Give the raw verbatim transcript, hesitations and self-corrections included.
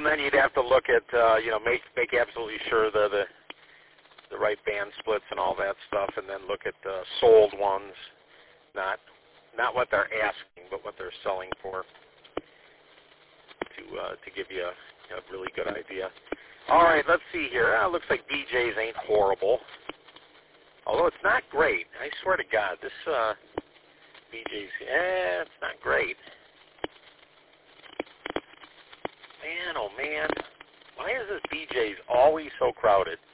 and then you'd have to look at, uh, you know, make make absolutely sure the the the right band splits and all that stuff, and then look at uh, sold ones, not not what they're asking, but what they're selling for, to uh, to give you a, a really good idea. All right, let's see here. Uh, looks like B J's ain't horrible, although it's not great. I swear to God, this uh, B J's, eh, it's not great. Man, oh man, why is this B J's always so crowded?